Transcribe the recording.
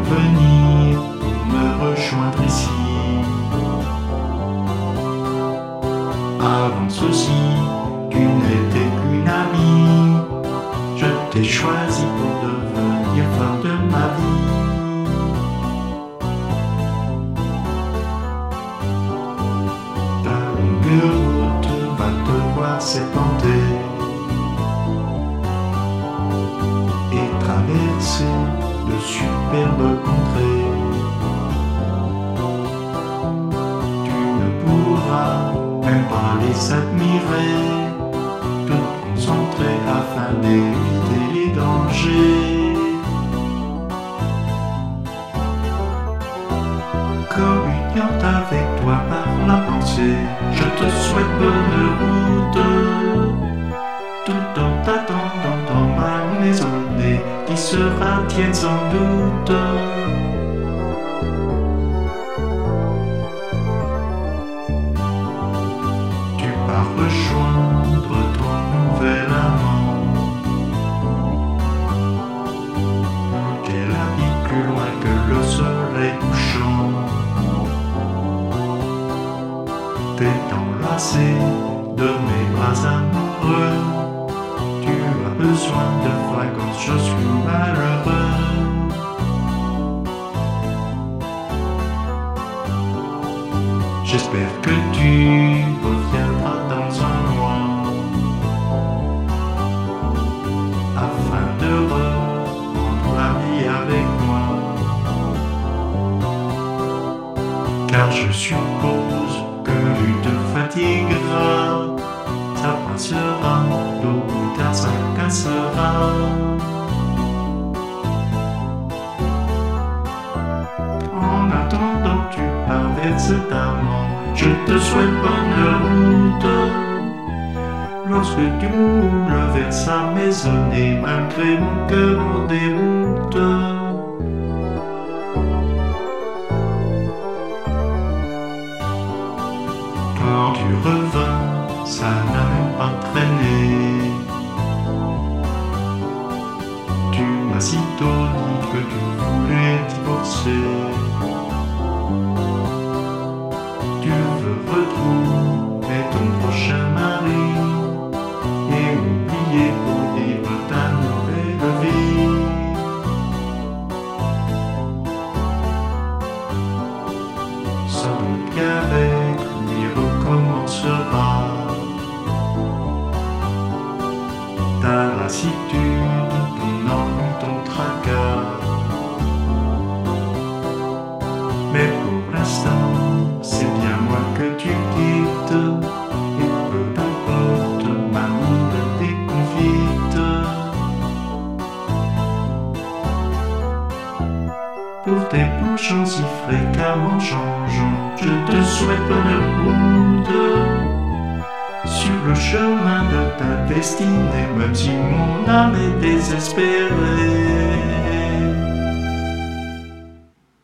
venir pour me rejoindre ici. Avant ceci, tu n'étais qu'une amie. Je t'ai choisi pour devenir femme de ma vie. Ta longue route va devoir s'épanter et traverser de superbes contrées. Tu ne pourras même pas les admirer, tout concentré afin d'éviter les dangers. Communiant avec toi par la pensée, je te souhaite bonne route, tout en t'attendant dans ma maisonnée qui sera tienne sans doute. Tu vas rejoindre ton nouvel amant, qu'elle habite plus loin que le soleil couchant. T'es enlacé de mes bras amoureux, tu as besoin de vacances, je suis malheureux. J'espère que tu reviendras dans un mois afin de reprendre la vie avec moi. Car je suppose que tu te fatigueras, ça passera, tôt ou tard ça cassera. En attendant tu traverses ta mort, je te souhaite bonne route. Lorsque tu roules vers sa maisonnée, malgré mon cœur en déroute. Quand tu revins, ça n'a même pas traîné. Tu m'as sitôt dit que tu voulais divorcer. Tu veux retrouver ton prochain mari et oublier pour vivre ta nouvelle vie. Sans doute qu'avec lui recommencera ta lassitude, ton ennui, ton tracas. Mais pour l'instant, c'est bien moi que tu quittes, et peu importe ma mine déconfite. Pour tes penchants si fréquemment changeants, je te souhaite bonne route sur le chemin de ta destinée, même si mon âme est désespérée.